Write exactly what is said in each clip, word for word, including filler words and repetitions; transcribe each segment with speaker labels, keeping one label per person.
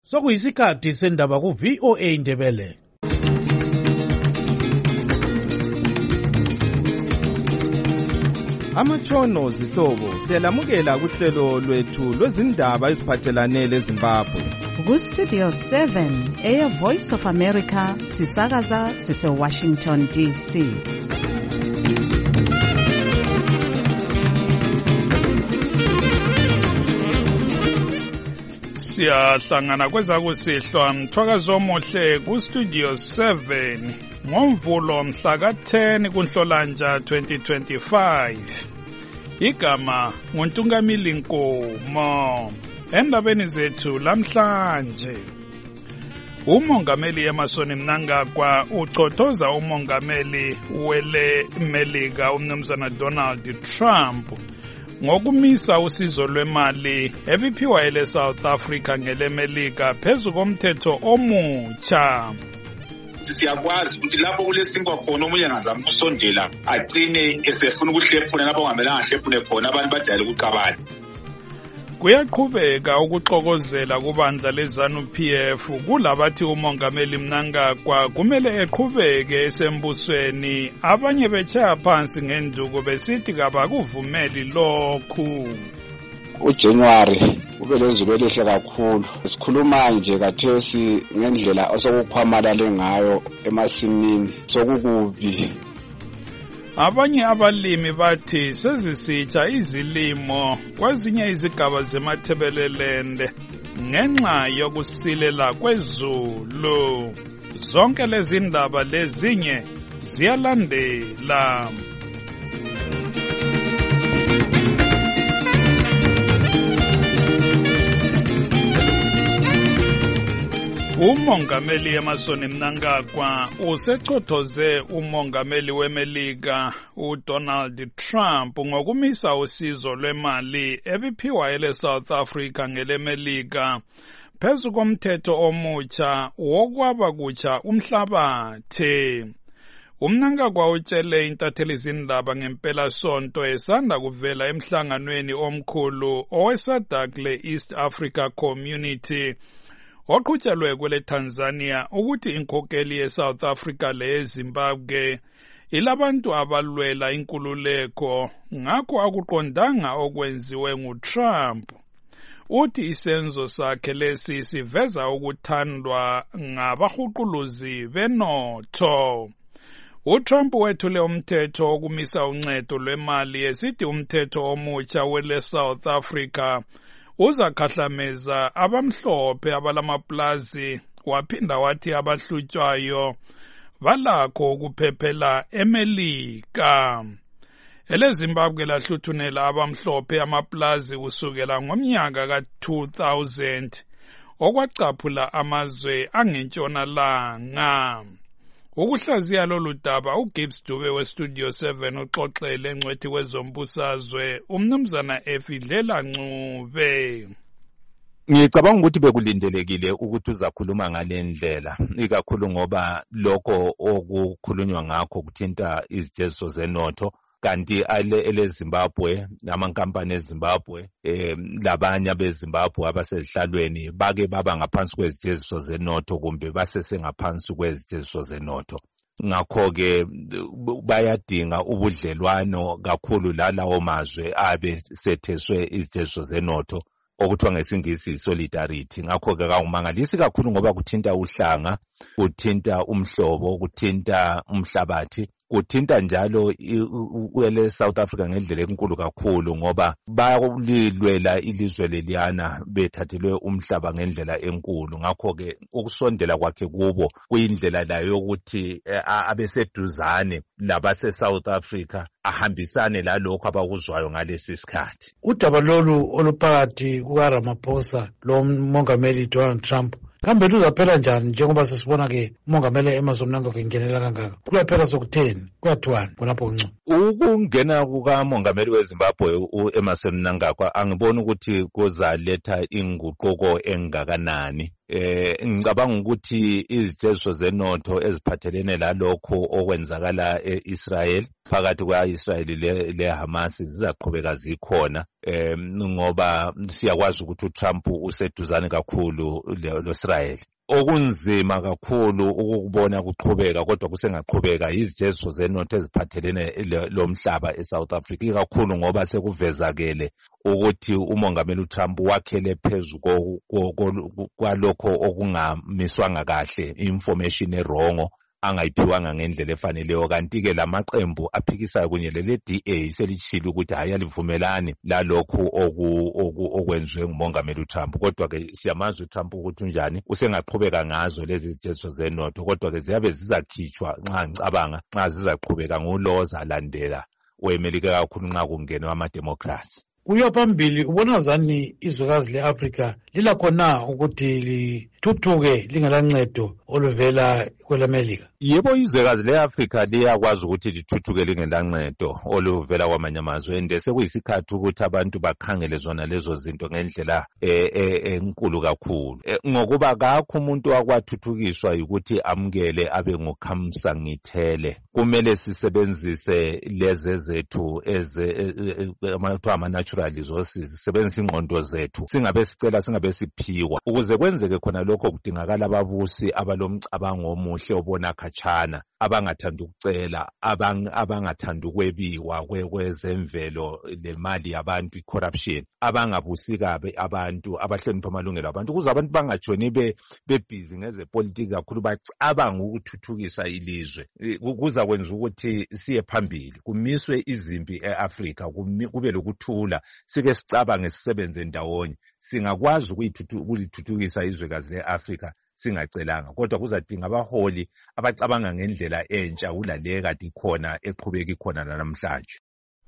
Speaker 1: Sokuyisikhathi sendaba ku V O A Ndebele.
Speaker 2: Amatshono zihlobo siyalamukela kuhlelo lwethu lwezindaba eziphathelane leZimbabwe.
Speaker 3: Ku Studio seven, Air Voice of America, sisakaza sise Washington D C.
Speaker 4: Siyahlangana kwezakusihlwa mthwakazi omuhle ku Studio seven ngomvulo mhla ka ten kuNhlolanja twenty twenty-five. Igama nguNtungamili Nkomo. Endabeni zethu lamhlanje, umongameli Emmerson Mnangagwa ucothoza umongameli wele Melika umnumzana Donald Trump ngokumisa usizo lwemali ebiphiwa ele South Africa ngele Melika phezu komthetho omutsha.
Speaker 5: Siyakwazi ukuthi lapho kulesinkwa khona omunye angazama ukusondela agcine esefuna ukuhlephuna lapho ongamelanga ahlephune khona abantu bajayele ukuqabana.
Speaker 4: Kuyaqhubeka ukuxokozela kubandla leZANU P F kulabathi umongameli Mnangagwa kumele eqhubeke esembusweni, abanye betshaya phansi ngenduku besithi kabakuvumeli lokhu.
Speaker 6: uJanuary ube lezulu elihle kakhulu. Sikhuluma nje kathesi ngendlela osokukhwamalale ngayo emasimini sokukubi.
Speaker 4: Abanye abalimi bathi sezisitsha izilimo kwezinye izigaba zemathebelelende ngenxa yokusilela kwezulu. Zonke lezi ndaba lezinye ziyalandela. Umongameli Emmerson Mnangagwa usecothoze umongameli weMelika uDonald Trump ngokumisa usizo lwemali ebiphiwa ele South Africa ngele Melika phezu komthetho omutsha wokwaba kutsha umhlabathi. uMnangagwa utshele intatheli zindaba ngempela sonto esanda kuvela emhlanganweni omkhulu oweSADC le East Africa Community oqhutshelwe kwele Tanzania ukuthi inkokeli yeSouth Africa le Zimbabwe ilabantu abalwela inkululeko, ngakho akuqondanga okwenziwe nguTrump. Uthi isenzo sakhe lesi siveza ukuthandwa ngabahuquluzi benotho. uTrump wethule umthetho okumisa uncedo lwemali esithi umthetho omutsha wele South Africa uzakhahlameza abamhlophe abalamaplazi, waphinda wathi abahlutswayo balakho ukuphephela eMelika. Ele Zimbabwe lahluthunela abamhlophe amaplazi kusukela ngomnyaka ka two thousand okwacaphula amazwe angentshonalanga. Ukuhlaziya lolu daba uGibbs Dube weStudio seven uxoxele engcwethi wezombusazwe umnumzana Efidlela Ncube.
Speaker 7: Ngicabanga ukuthi bekulindelekile ukuthi uzakhuluma ngalendlela, ikakhulu ngoba lokho okukhulunywa ngakho kuthinta izijeziso zenotho, kanti ele Zimbabwe namankampani eZimbabwe eh labanye abeZimbabwe abasezihlalweni bake baba ngaphansi kwezijeziso zenotho kumbe basese ngaphansi kwezijeziso zenotho. Ngakho ke bayadinga ubudlelwano kakhulu lalawo mazwe abe setheswe izijeziso zenotho okuthiwa ngesingisi solidarity. Ngakho ke kakumangalisi kakhulu ngoba kuthinta uhlanga, kuthinta umhlobo, kuthinta umhlabathi, kuthinta njalo ele South Africa ngendlela enkulu kakhulu ngoba bayalilwela ilizwe leliyana bethathelwe umhlaba ngendlela enkulu. Ngakho ke ukusondela kwakhe kubo kuyindlela layo yokuthi abeseduzane labase South Africa ahambisane lalokho abakuzwayo ngalesi sikhathi.
Speaker 1: Udaba lolu oluphakathi kukaRamaphosa lo mongameli Donald Trump kambe luzaphela njani njengoba sesibona ke umongameli Emmerson Mnangagwa engenela kangaka? Kuyaphela sokutheni? Kuyathiwani khonapho kuncu?
Speaker 7: Ukungena kukamongameli weZimbabwe uEmmerson Mnangagwa angiboni ukuthi kuzaletha inguquko engakanani. Eh ngicabanga ukuthi izithezo zenotho eziphathelene lalokho okwenzakala eIsrael phakathi kwa-Israel le-Hamas zizaqhubeka zikhona eh ngoba siyakwazi ukuthi uTrump useduzane kakhulu lo-Israel. Okunzima kakhulu ukubona kuqhubeka kodwa kusengaqhubeka izithezo zenotho eziphathelene lomhlaba eSouth Africa ikakhulu ngoba sekuvezakele ukuthi umongameli uTrump wakhele phezulu kwalokho okungamiswanga kahle information erongo angayiphiwanga ngendlela efaneleyo kanti ke lamaqembu aphikisayo kunye lele D A selitshilo ukuthi hayi alivumelani lalokho okwenziwe ngumongameli uTrump kodwa ke siyamazi uTrump ukuthi unjani usengaqhubeka ngazo lezi zithezo zenotho kodwa ke ziyabe zizakhitshwa nxa ngicabanga nxa zizaqhubeka nguloza landela wemelike kakhulu nxa kungenwa ama-democracy.
Speaker 1: Kuyo phambili ubona zani izwekazi le-Afrika lilakhona ukuthi lithuthuke lingelancedo oluvela kwelamelika?
Speaker 7: Yebo izwekazi le-Afrika liyakwazi ukuthi lithuthuke lingelancedo oluvela kwamanye amazwe ende sekuyisikhathi ukuthi abantu bakhangele zona lezo zinto ngendlela enkulu kakhulu ngokuba kakho umuntu wakwathuthukiswa ukuthi amukele abe ngokhamsa ngithele. Kumele sisebenzise leze zethu eze ama-natural resources sisebenzise ingqondo zethu singabe sicela singabe siphiwa ukuze kwenzeke khona lokho kudingakala ababusi abalomcabango omuhle obona khatshana abangathanda ukucela abangathanda ukwebiwa kwezemvelo lemali yabantu icorruption abangabusi kabe abantu abahlonipha amalungelo abantu ukuze abantu bangatshoni bebhizi ngezepolitiki kakhulu bacabanga ukuthuthukisa ilizwe kuza kwenza ukuthi siye phambili kumiswe izimpi eAfrika kube lokuthula sike sicabange sisebenze ndawonye singakwazi ukuyithuthukisa izwekazi leAfrika singacelanga kodwa kuzadinga abaholi abacabanga ngendlela entsha kulale kade ikhona eqhubeka ikhona namhlanje.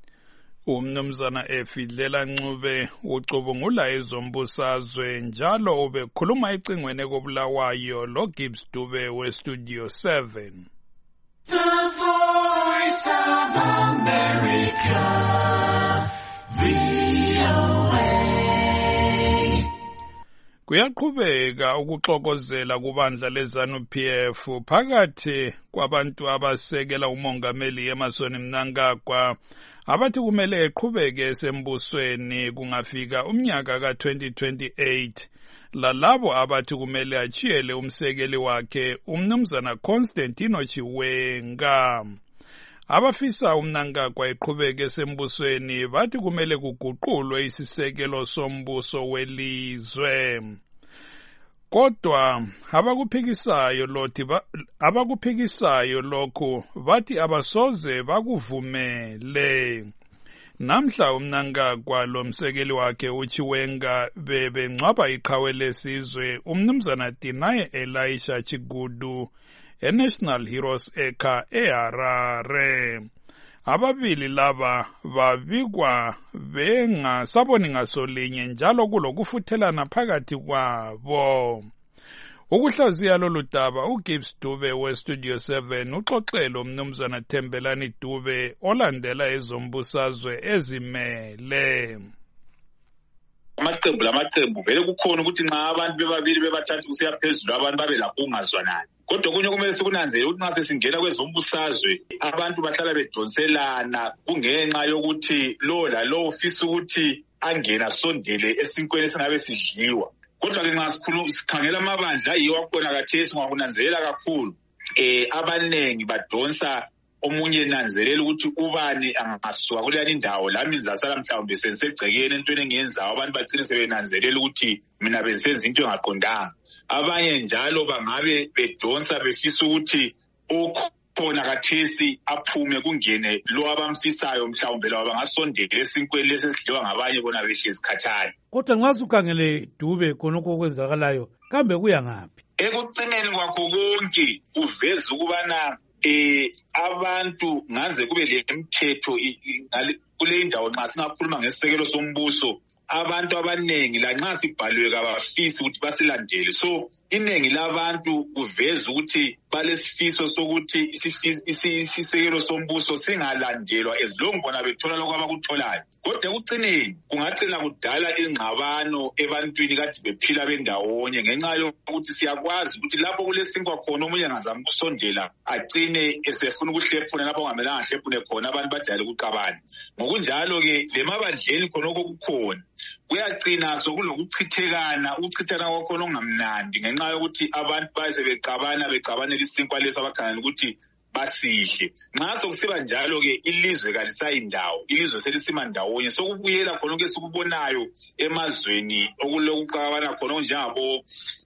Speaker 4: Umnumzana Efidlela Ncube ucubungula ezombusazwe njalo ubekhuluma ecingweni kobulawayo lo Gibbs Dube we Studio seven.
Speaker 8: The Voice of America, V O A.
Speaker 4: Kuyaqhubeka ukuxokozela kubandla leZANU-P F phakathi kwabantu abasekela umongameli Emmerson Mnangagwa abathi kumele eqhubeke esembusweni kungafika umnyaka ka twenty twenty-eight lalabo abathi kumele achiyele umsekeli wakhe umnumzana Constantino Chiwenga. Abafisa uMnangagwa eqhubeke esembusweni bathi kumele kuguqulwe isisekelo sombuso welizwe. Kodwa abakuphikisayo lothi abakuphikisayo lokho bathi abasoze bakuvumele. Namhla uMnangagwa lomsekeli wakhe uChiwenga bebengcwaba iqhawe lesizwe umnumzana Dinaye Elisha Chigudu eNational Heroes Eka eHarare. Ababili laba babikwa bengasaboni ngasolinye njalo kulokufuthelana phakathi kwabo. Ukuhlaziya lolu daba uGibbs Dube we Studio seven uxoxelo umnumzana Thembelani Dube olandela ezombusazwe ezimele.
Speaker 5: Amaqembu lamaqembu vele kukhona ukuthi nxa abantu bebabili bebathathu kusiya phezulu abantu babe lapho ungazwanani. Kodwa kunye kumele sikunanzele ukuthi nxa sesingena kwezombusazwe abantu bahlala bedonselana kungenxa yokuthi lo lalo ufisa ukuthi angena sondele esinkweni esingabe sidliwa. Kodwa ke nxa sikhuluma sikhangela amabandla yiwo akhona khathesi ngakunanzelela kakhulu eh abanengi badonsa omunye nanzelela ukuthi ubani angasuka kuleli ndawo lami ngizasala mhlawumbe sensegcekeni entweni engenzayo abantu bagcine sebenanzelela ukuthi mina besenza into engaqondanga. Abanye njalo bangabe bedonsa befisa ukuthi okhona khathesi aphume kungene lo abamfisayo mhlawumbe lawo bangasondela esinkweni lesesidliwa ngabanye bona behlezi khatshana.
Speaker 1: Kodwa nxa sukhangele Dube khonokho okwenzakalayo kambe kuya ngaphi?
Speaker 5: Ekucineni kwakho konke uveza ukubana eh abantu ngaze kube lemthetho kule indawo nxa singakhuluma ngesisekelo sombuso abantu abanengi la nxa sibhalwe kabafisi ukuthi basilandele. So inengi labantu kuveza ukuthi balesifiso sokuthi isisekelo sombuso singalandelwa as long bona bethola lokho abakutholayo. Kodwa ekucineni kungacina kudala ingxabano ebantwini kade bephila bendawonye ngenxa yokuthi siyakwazi ukuthi lapho kulesinkwa khona omunye angazama ukusondela agcine esefuna ukuhlephuna lapho ongamelanga ahlephune khona abantu bajayele ukuqabana. Ngokunjalo ke lemabandleni khona okukhona kuyagcina sokulokuchithekana ukuchithana kwakhona ongamnandi ngenxa yokuthi abantu baze beqabana beqabanela isinkwa leso abakhangela ukuthi basihle. Nxa sokusiba njalo ke ilizwe kalisayindawo, ilizwe selisima ndawonye, sokubuyela khona ke sikubonayo emazweni okulokuqabana khona onjengabo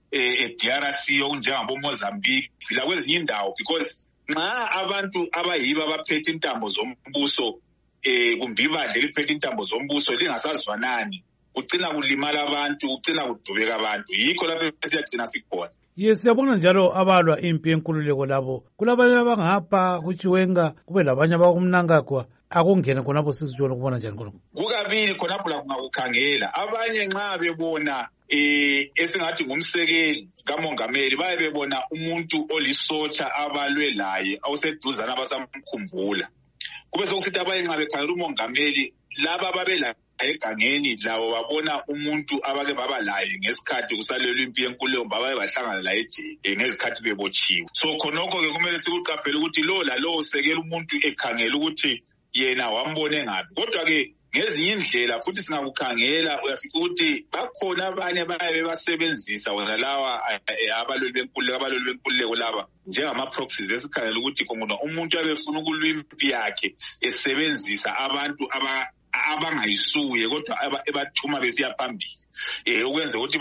Speaker 5: eh D R C onjengabo Mozambique la kwezinye indawo, because nxa abantu abayiba abaphethe intambo zombuso eh kumbibadle liphethe intambo zombuso lingasazwanani, ucina kulimala abantu, ucina kudubeka abantu. Yikho lapho siyagcina sikhona.
Speaker 1: Yes, siyabona njalo abalwa impi yenkululeko labo kulabanye abangapha kuChiwenga kube labanye abakumnankagwa akungene khonapho sizitshona kubona njani khona.
Speaker 5: Kukabili khonapho la kungakukhangela abanye nxa bebona eh esingathi ngumsekeli kamongameli baye bebona umuntu olisotsha abalwe laye awuseduzana abasamkhumbula. Kube sokusithi abanye nxa bekhangela umongameli laba babela egangeni lawo babona umuntu abake baba laye ngesikhathi kusalelwa impi yenkululeko babaye bahlangana la ejele ngezikhathi bebotshiwe. So khonokho ke kumele sikuqaphele ukuthi lo la lo usekela umuntu ekhangela ukuthi yena wambone ngapi. Kodwa ke ngezinye indlela futhi singakukhangela uyafica ukuthi bakhona abanye baye basebenzisa wona lawa abalweli benkululeko abalweli benkululeko laba njengama proxies esikhangela ukuthi khona umuntu abefuna ukulwa impi yakhe esebenzisa abantu aba abangayisuye kodwa ebathuma besiya phambili eh ukwenza ukuthi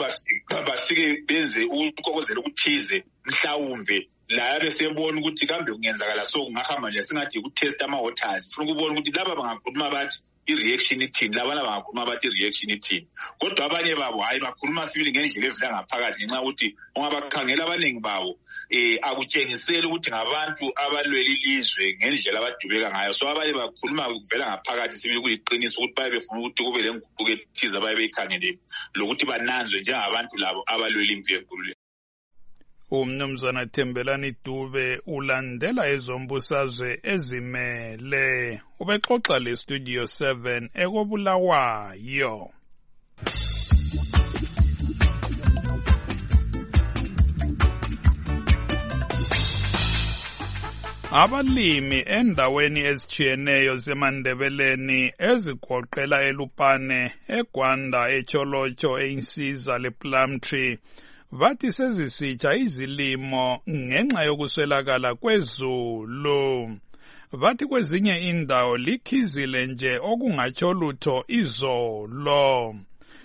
Speaker 5: bafike benze ukukokozela ukuthize mhlawumbe la besebona ukuthi kambe kungenzakala so kungahamba nje singathi ukutest ama waters ufuna ukubona ukuthi laba bangakhuluma bathi i-reaction ithini laba bangakhuluma bathi i-reaction ithini. Kodwa abanye babo hayi bakhuluma sibili ngendlela evela ngaphakathi ngenxa ukuthi ungabakhangela abaningi babo eh akutshengisela ukuthi ngabantu abalwela ilizwe ngendlela abadubeka ngayo. So abanye bakhuluma kuvela ngaphakathi sibili kuyiqiniso ukuthi baye befuna ukuthi kube lenguquko ethize baye beyikhangele lokuthi bananzwe njengabantu labo abalwela impi yenkululeko.
Speaker 4: Umnumzana Thembelani Dube ulandela ezombusazwe ezimele ubexoxa le Studio seven ekobulawayo. Abalimi endaweni ezitshiyeneyo zeMandebeleni ezigoqela eLupane, eGwanda, eCholocho, eInsiza lePlumtree vathi sezisitsha izilimo ngenxa yokuswelakala kwezulu. Vathi kwezinye indawo likhizile nje okungatsho lutho izolo.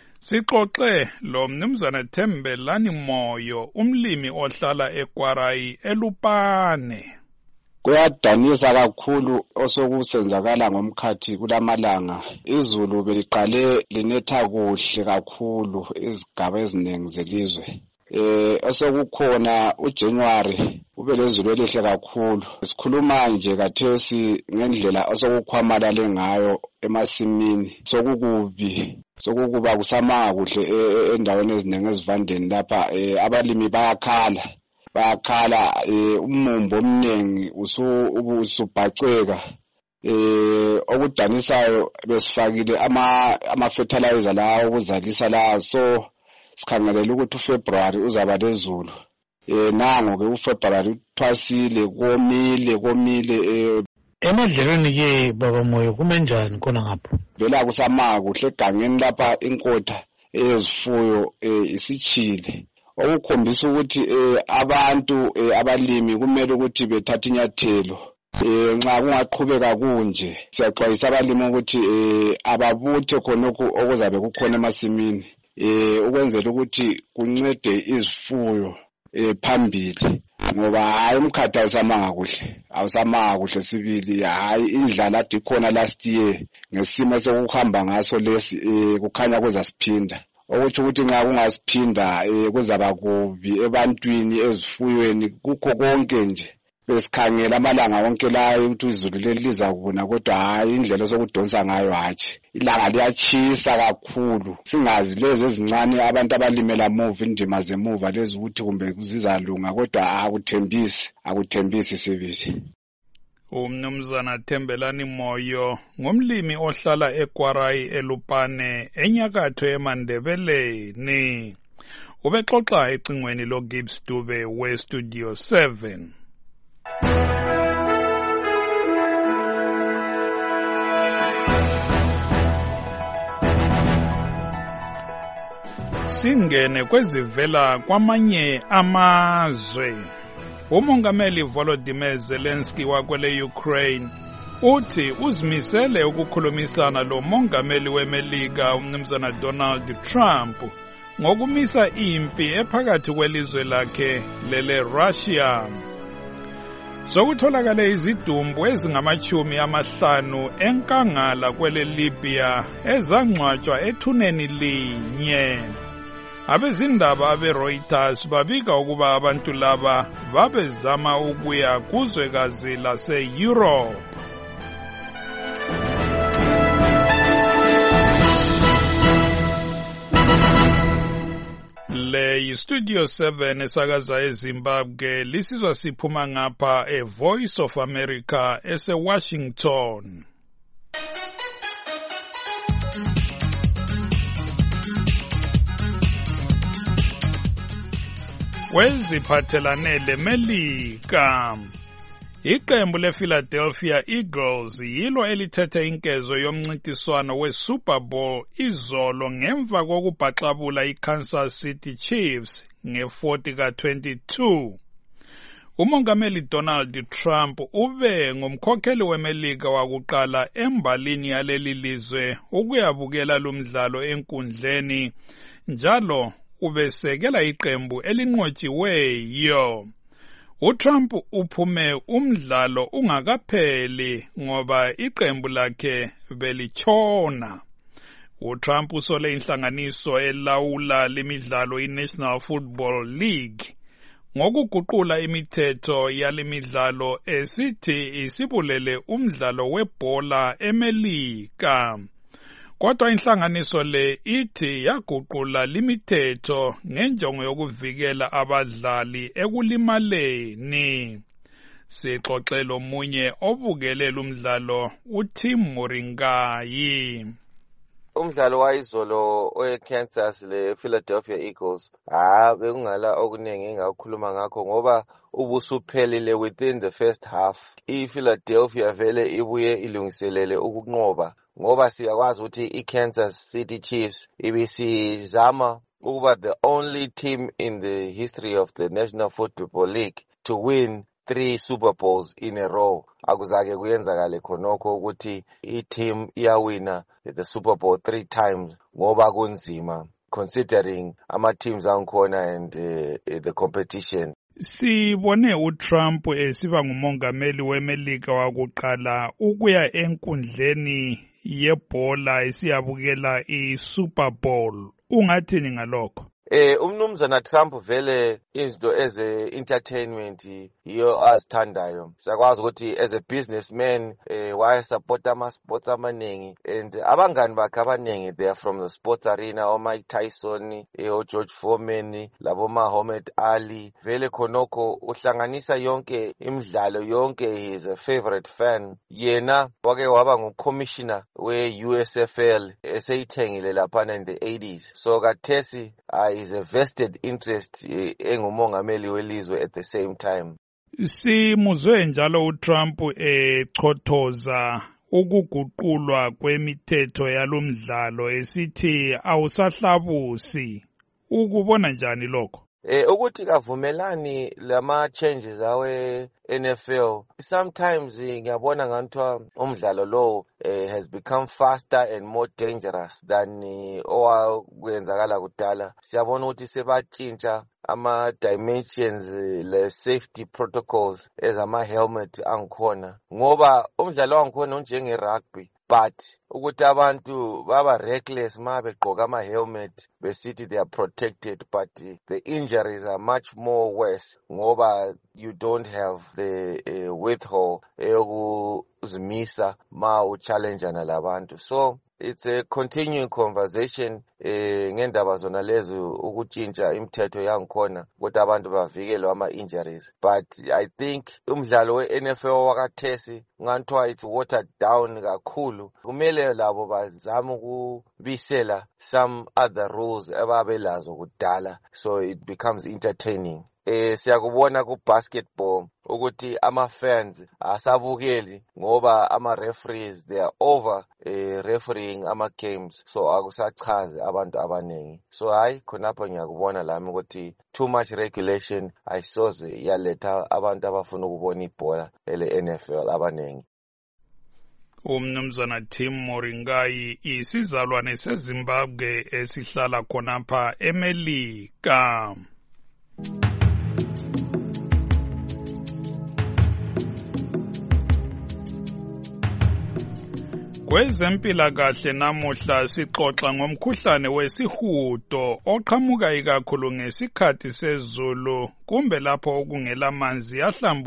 Speaker 4: Sixoxe lo mnumzana Thembelani Moyo, umlimi ohlala eKwarayi eLupane.
Speaker 6: Kuyadanisa kakhulu osokusenzakala ngomkhathi kulamalanga. Izulu beliqale linetha kuhle kakhulu izigaba eziningi zelizwe. Eh osokukhona uJanuary ube lezulu elihle kakhulu. Sikhuluma nje kathesi ngendlela osokukhwamala lengayo emasimini sokukubi sokukuba kusamanga kuhle endaweni eziningi ezivandeni lapha abalimi bayakhala bayakhala umumbo omningi usu ubusubhaceka eh okudanisayo besifakile ama ama fertilizer lawo ukuzalisa la so sikhangelela ukuthi uFebruary uzaba lezulu eh nango ke uFebruary uthwasile komile komile eh
Speaker 1: emadlelweni ke baba Moyo kumenjani khona ngapho
Speaker 6: vela kusamanga kuhle egangeni lapha inkotha ezifuyo isichile okukhombisa ukuthi abantu abalimi kumele ukuthi bethathe inyathelo eh nxa kungaqhubeka kunje siyaxwayisa abalimi ukuthi ababuthe khonokho okuzabe kukhona emasimini eh ukwenzela ukuthi kuncede izifuyo eh phambili ngoba hayi umkhatha usamanga kuhle awusamanga kuhle sibili hayi indlala athi khona last year ngesimo sokuhamba ngaso lesi kukhanya kuzasiphinda okuthi ukuthi nxa kungasiphinda kuzaba kubi ebantwini ezifuyweni kukho konke nje besikhangela amalanga wonke layo ukuthi izulu leli liza kuna, kodwa hayi indlela sokudonsa ngayo hatshi ilanga liyachisa kakhulu. Singazi lezi ezincane abantu abalimela muva indima zemuva lezi ukuthi kumbe kuzizalunga, kodwa akuthembisi akuthembisi sibili.
Speaker 4: Umnumzana Thembelani Moyo ngumlimi ohlala eKwarai eLupane enyakatho eMandebeleni. Ubexoxa ecingweni lo Gibbs Dube we Studio seven. Singene kwezivela kwamanye amazwe. Umongameli Volodymyr Zelensky wakwele Ukraine uthi uzimisele ukukhulumisana lo mongameli weMelika umnumzana Donald Trump ngokumisa impi ephakathi kwelizwe lakhe lele Russia. Sokutholakale izidumbu ezingamachumi amahlanu enkangala kwele Libya ezangcwatshwa ethuneni linye. Abezindaba abe-Reuters babika ukuba abantu laba babezama ukuya kuzwekazi lase-Europe. Le yi-Studio seven esakaza eZimbabwe lisizwa siphuma ngapha e-Voice of America ese-Washington. Weziphathelane leMelika. Iqembu lePhiladelphia Eagles yilo elithethe inkezo yomncintiswano weSuper Bowl izolo ngemva kokubhaxabula iKansas City Chiefs nge-forty ka twenty-two. Umongameli Donald Trump ube ngumkhokheli weMelika wakuqala embalini yaleli lizwe ukuyabukela lumdlalo enkundleni, njalo ubesekela iqembu elinqotshiweyo. UTrump uphume umdlalo ungakapheli ngoba iqembu lakhe belitshona. UTrump usole inhlanganiso elawula lemidlalo iNational Football League ngokuguqula imithetho yalemidlalo esithi isibulele umdlalo webhola eMelika. Kodwa inhlanganiso le ithi yaguqula limithetho ngenjongo yokuvikela abadlali ekulimaleni. Sixoxela omunye obukele umdlalo uTim Moringayi.
Speaker 9: Umdlalo wayizolo oweKansas lePhiladelphia Eagles ah bekungala okuningi engakhuluma ngakho ngoba ubusuphelile within the first half. iPhiladelphia vele ibuye ilungiselele ukunqoba ngoba siyakwazi ukuthi iKansas City Chiefs ibisizama ukuba the only team in the history of the National Football League to win three Super Bowls in a row. Akuzake kuyenzakale khonokho ukuthi i-team iyawina the Super Bowl three times ngoba kunzima considering ama-teams angikhona and uh, the competition.
Speaker 4: Sibone uTrump esiba ngumongameli weMelika wakuqala ukuya enkundleni yebhola esiyabukela iSuper Bowl. Ungathini ngalokho?
Speaker 9: Eh umnumzana Trump vele izinto eze entertainment iyo azithandayo. Siyakwazi ukuthi as a businessman eh why support ama sports amaningi and abangani bakhe abaningi they are from the sports arena, o Mike Tyson, eh o George Foreman, labo Muhammad Ali. Vele khonokho uhlanganisa yonke imidlalo yonke, he is a favorite fan. Yena wake waba ngumcommissioner we U S F L eseyithengile lapha in the eighties. So kathesi I is a vested interest engumongameli welizwe at the same time.
Speaker 4: Simuzwe njalo uTrump echothoza ukuguqulwa kwemithetho yalomdlalo esithi awusahlabusi. Ukubona njani lokho?
Speaker 9: Eh ukuthi kavumelani lama changes awe N F L. Sometimes ngiyabona ngantwa umdlalo lo uh, has become faster and more dangerous than uh, owakwenzakala kudala. Siyabona ukuthi sebatshintsha ama dimensions uh, le safety protocols ezama helmet angikhona ngoba umdlalo wangikhona njenge rugby but ukuthi abantu baba reckless ma begqoka ama helmet besithi they are protected, but the injuries are much more worse ngoba you don't have the uh, withhold eyokuzimisa ma uchallengeana labantu. So it's a continuing conversation eh ngendaba zona lezo ukutshintsha imithetho yangikhona ukuthi abantu bavikelwe ama injuries, but I think umdlalo we-N F L wakathesi nganthiwa it's watered down kakhulu. Kumele labo bazama ukubisela some other rules ababelazo kudala so it becomes entertaining. Eh siyakubona ku basketball ukuthi ama fans asabukeli ngoba ama referees they are over eh refereeing ama games, so akusachaze abantu abanengi. So hayi khonapho ngiyakubona lami ukuthi too much regulation ayisoze yaletha abantu abafuna ukubona ibhola ele-N F L abanengi.
Speaker 4: Umnumzana Tim Moringai isizalwane seZimbabwe esihlala khonapha eMelika. Kwezempilakahle namuhla sixoxa ngomkhuhlane wesihudo oqhamuka ikakhulu ngesikhathi sezulu kumbe lapho okungela manzi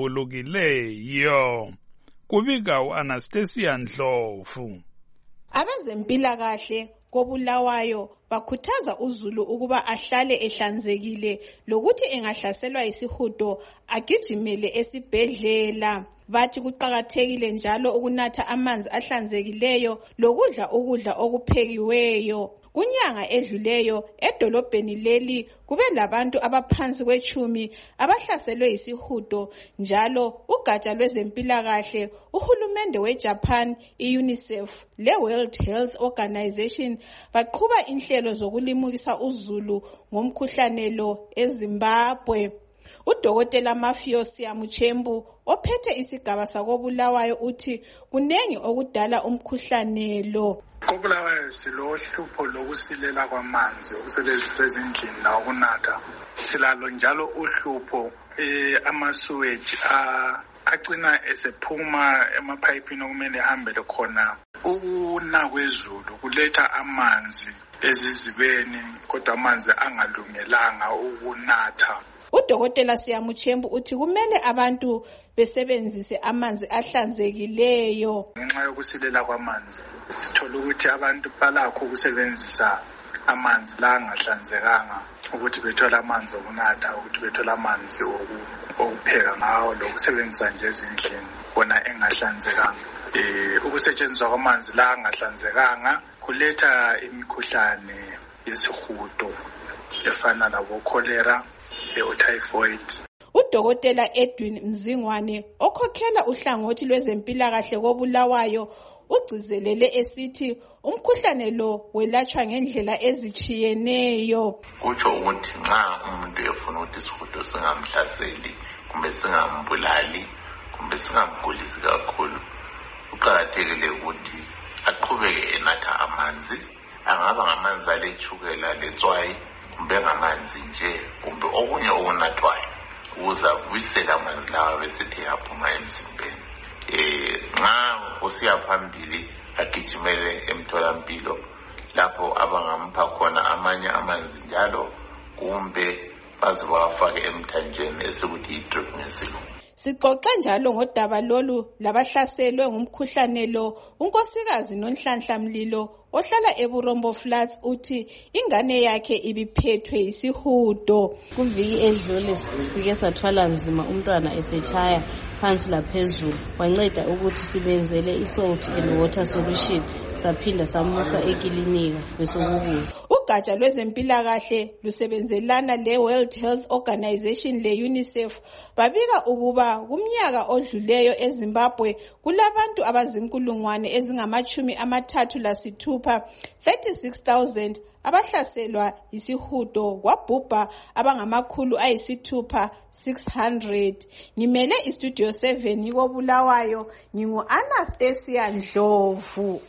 Speaker 4: ahlambulukileyo. Kubika u-Anastasia Ndlovu.
Speaker 10: Abezempilakahle koBulawayo bakhuthaza uZulu ukuba ahlale ehlanzekile lokuthi engahlaselwa isihudo agijimele esibhedlela. Bathi kuqakathekile njalo ukunatha amanzi ahlanzekileyo lokudla ukudla okuphekiweyo. Kunyanga edluleyo edolobheni leli kube labantu abaphansi kwechumi abahlaselwe isihudo, njalo ugatsha lwezempilakahle uhulumende weJapan, iUNICEF leWorld Health Organization baqhuba inhlelo zokulimukisa uZulu ngomkhuhlane lo eZimbabwe. Udokotela Mafios Yamuchembu ophethe isigaba sakoBulawayo uthi kunengi okudala umkhuhlane lo.
Speaker 11: KoBulawayo silohlupho lokusilela kwamanzi ukusebenzisa ezindlini na ukunatha. Silalo njalo uhlupho eh ama-sewage agcina esephuma emapayipini okumele ehambele khona. Ukuna kwezulu kuletha amanzi ezizibeni kodwa amanzi angalungelanga ukunatha.
Speaker 10: Udokotela Siyamuchembu uthi kumele abantu besebenzise amanzi ahlanzekileyo.
Speaker 11: Ngenxa yokusilela kwamanzi sithola ukuthi abantu balakho ukusebenzisa amanzi la angahlanzekanga ukuthi bethola amanzi okunatha, ukuthi bethola amanzi okupheka ngawo lokusebenzisa nje ezindlini bona engahlanzekanga. Eh ukusetshenziswa kwamanzi la angahlanzekanga kuletha imikhuhlane yesihudo efana labo cholera le-typhoid.
Speaker 10: Udokotela Edwin Mzingwane okhokhela uhlangothi lwezempilakahle koBulawayo ugcizelele esithi umkhuhlane lo welatshwa ngendlela ezitshiyeneyo.
Speaker 12: Kutsho ukuthi nxa umuntu efuna ukuthi isihudo singamhlaseli kumbe singambulali kumbe singamgulisi kakhulu, kuqakathekile ukuthi aqhubeke enatha amanzi, angaba ngamanzi alethukela letswayi kumbe ngamanzi nje kumbe okunye okunathwayo ukuze kubisela amanzi lawa besithi aphuma emzimbeni. Eh nxa usiya phambili agijimele emtholampilo lapho abangamupha khona amanye amanzi njalo kumbe baze bawafake emthanjeni esikuthi i-drip ngesilungu.
Speaker 10: Sixoxe njalo ngodaba lolu labahlaselwe ngumkhuhlane lo. Unkosikazi Nonhlanhla Mlilo ohlala eBurombo Flats uthi ingane yakhe ibiphethwe isihudo.
Speaker 13: Kuviki edlule sike sathwala nzima umntwana esechaya phansi laphezulu, wanceda ukuthi sibenzele i-salt and water solution, saphinda samusa ekilinika besokubuya.
Speaker 10: Ugatsha lwezempilakahle lusebenzelana le-World Health Organization le-UNICEF babika ukuba kumnyaka odluleyo eZimbabwe kulabantu abazinkulungwane ezingamachumi amathathu lasithupha thirty-six thousand abahlaselwa isihudo, kwabhubha abangamakhulu ayisithupha six hundred. Ngimele istudio seven koBulawayo, ngingu Anastasia Ndlovu.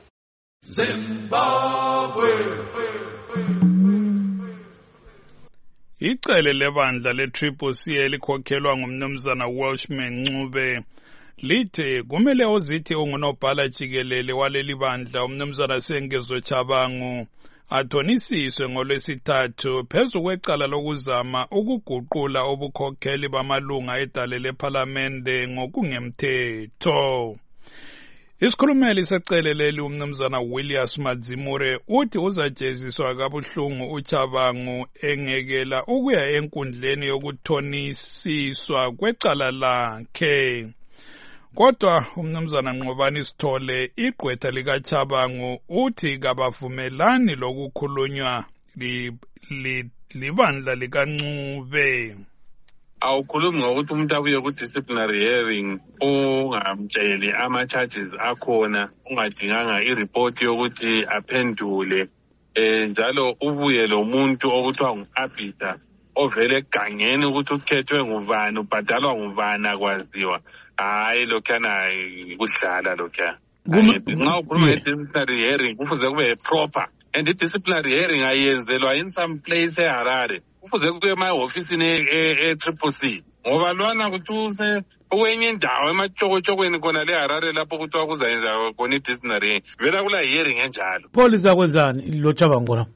Speaker 8: Zimbabwe.
Speaker 4: Icele lebandla le-Triple C elikhokhelwa ngumnumzana Welshman Ncube lithi kumele ozithi ungunobhala jikelele waleli bandla umnumzana Sengezo Chabangu athonisiswe ngolwesithathu phezu kwecala lokuzama ukuguqula ubukhokheli bamalunga edale lephalamende ngokungemthetho. Isikhulumeli seceleleli umnumzana Williams Madzimure uthi uzajeziswa kabuhlungu uChabangu engekela ukuya enkundleni yokuthonisiswa kwecala lakhe. Kodwa umnumzana Nqobani Sithole igqwetha likaChabangu uthi kabavumelani lokukhulunywa libandla likaNcube.
Speaker 14: Awukhulumi ngokuthi umuntu abuye ku-disciplinary hearing ungamtsheli ama-charges akhona ungadinganga i-report yokuthi aphendule eh njalo ubuye lo muntu okuthiwa ngu-arbiter ovele egangeni ukuthi ukhethwe ngubani ubhadalwa ngubani akwaziwa. Hayi lokhana kudlala lokha. Nxa ukhuluma nge-disciplinary hearing kufuze kube proper, and i-disciplinary hearing ayenzelwa in some place eHarare. Kufuze kube emahofisini e-Triple C ngoba lwana kuthuse okwenye indawo emachokotshokweni khona leHarare lapho kuthiwa kuzayenza khona i-disciplinary vela kula hearing enjalo.
Speaker 1: Polisi akwenzani lo Chabangu la?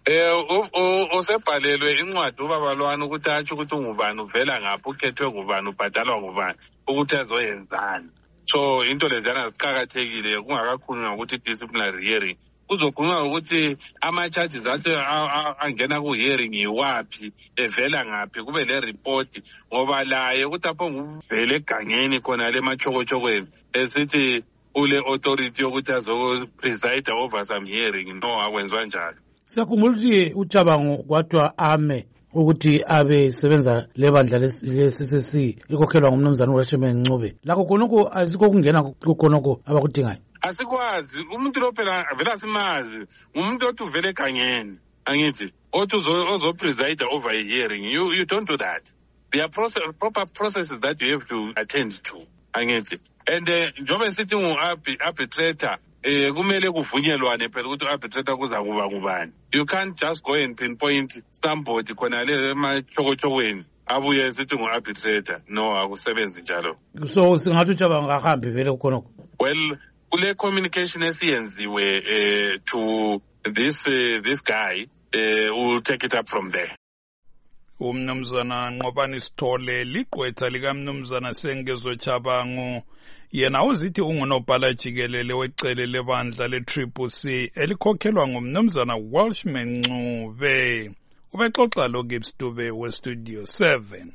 Speaker 14: Eh osebhalelwe incwadi ubaba lwana ukuthi atsho ukuthi ungubani uvela ngapho ukhethwe ngubani ubhadalwa ngubani ukuthi azoyenzani. So into lezana ziqhakathekile kungakakhulunywa ukuthi i-disciplinary hearing kuzokhulunywa ukuthi ama-charges athi angena ku-hearing yiwaphi evela ngaphi kube le report ngoba laye ukuthi apho nguvele egangeni khona le machokotshokweni esithi ule authority yokuthi azopreside over some hearing no akwenzwa njalo.
Speaker 1: Siyakhumbula ukuthi uChabangu kwathiwa ame ukuthi abe sebenza lebandla le-C C C likhokhelwa ngumnumzana uRashman Ncube. Lakho khonoko asikho kungena khonoko abakudingayo.
Speaker 14: Asikwazi umuntu lo phela vela asimazi umuntu othi uvele egangeni angithi othi ozopreside over a hearing. You you don't do that. There are process, proper processes that you have to attend to angithi, and njobe sithi ngu-arbitrator eh kumele kuvunyelwane phela ukuthi u-arbitrator kuza kuba ngubani. You can't just go and pinpoint somebody khona le emachokotshokweni abuye sithi ngu-arbitrator. No, akusebenzi njalo.
Speaker 1: So singathi uChabangu akahambi vele khonoko.
Speaker 14: Well, kule communication esiyenziwe uh, to this uh, this guy uh, will take it up from there.
Speaker 4: Umnumzana Nqobani Sithole ligqwetha likamnumzana Sengezo Chabangu yena uzithi ungunobhala jikelele wecele lebandla le-Triple C elikhokhelwa ngumnumzana Welshman Ncube. Ubexoxa lo Gibbs Dube we-Studio seven.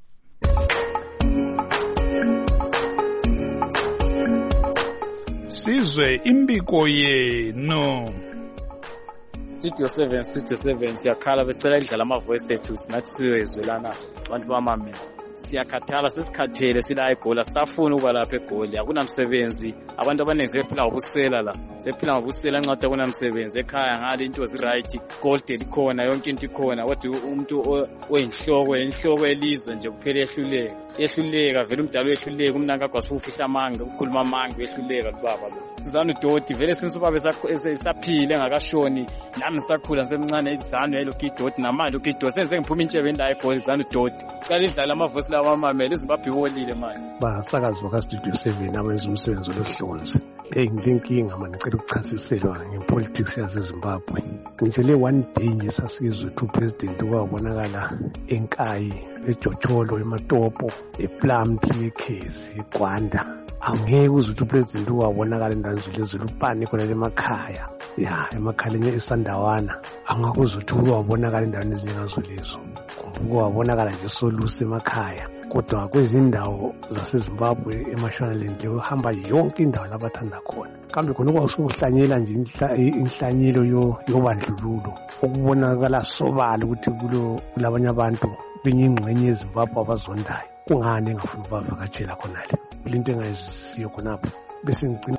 Speaker 4: Sizwe imbiko yenu.
Speaker 15: Studio seven, Studio seven, siyakhala besicela idlala ama-voice ethu sinathi siyoyizwelana abantu bamamela. Siyakhathala sesikhathele sila eGoli safuna ukuba lapha eGoli akunamsebenzi abantu abaningi sebephila ngobusela la sephila ngobusela nqathi akunamsebenzi ekhaya ngale into ziright gold likhona yonke into ikhona kodwa umuntu oyinhloko enhloko elizwe nje kuphela ehluleka ehluleka vele umdalo ehluleka umnanga kwasufihla amanga ukukhuluma amanga ehluleka kubaba lo Zanu Doti vele since ubaba esaphile engakashoni nami sakhula semncane izanu yelo kidoti namanje ukidoti senze ngiphuma intshebe endayo eGoli Zanu Doti qala idlala amavoice lawa amamela izimbabwe iholile manje
Speaker 16: basakazi baka Studio seven abenza umsebenzi olohlonzi eh ngilenkinga manje ngicela ukuchasiselwa ngepolitics yaseZimbabwe ngisho le one day nje sasizwe two president kwabonakala enkayi eJocholo eMatopo ePlumtree eKhezi eGwanda angeke uzuthi upresident wabonakala endanzulu ezulupani khona emakhaya ya emakhaleni eSandawana angakuzuthi wabonakala endaweni ezingazulezo kumbuka wabonakala nje soluse emakhaya kodwa kwezindawo zaseZimbabwe eMashonaland uhamba yonke indawo labathanda khona kambe khona kwasuhlanyela nje inhlanyelo yobandlululo ukubonakala sobala ukuthi kulo kulabanye abantu benye ingxenye eZimbabwe abazondayo kungani engafuna ukuvakatshela khonale into engayizisiyo khonapho bese ngicina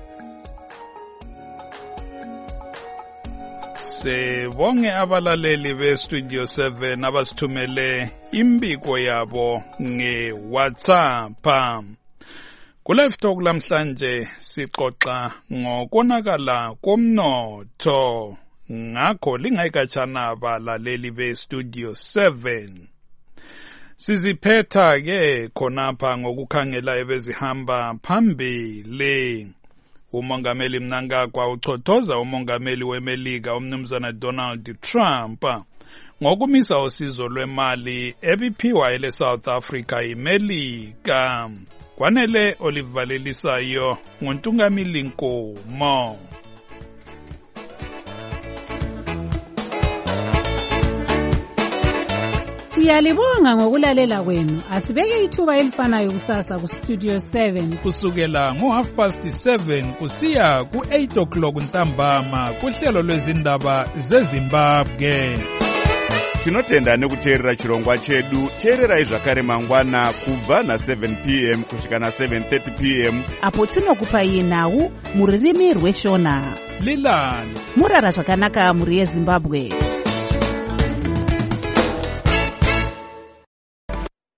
Speaker 4: Sibonge abalaleli be-Studio seven abasithumele imbiko yabo nge-WhatsApp. Ku-Live Talk lamhlanje sixoxa ngokonakala komnotho. Ngakho lingayikatshana abalaleli be-Studio seven. Siziphetha ke khonapha ngokukhangela ebezihamba phambili. Umongameli Mnangagwa uchothoza umongameli weMelika umnumzana Donald Trump ngokumisa usizo lwemali ebiphiwa ele South Africa iMelika. Kwanele olivalelisayo nguntungamili Nkomo.
Speaker 17: Siyalibonga ngokulalela kwenu. Asibeke ithuba elifanayo kusasa ku Studio seven.
Speaker 4: Kusukela ngo half past seven kusiya ku eight o'clock ntambama kuhlelo lwezindaba zeZimbabwe.
Speaker 18: Tinotenda nekuteerera chirongwa chedu. Teererai zvakare mangwana kubva na seven p m kusvika na seven thirty p m
Speaker 3: apo tinokupai nhau muririmi rweshona.
Speaker 4: Lilani
Speaker 3: murara zvakanaka muri yeZimbabwe.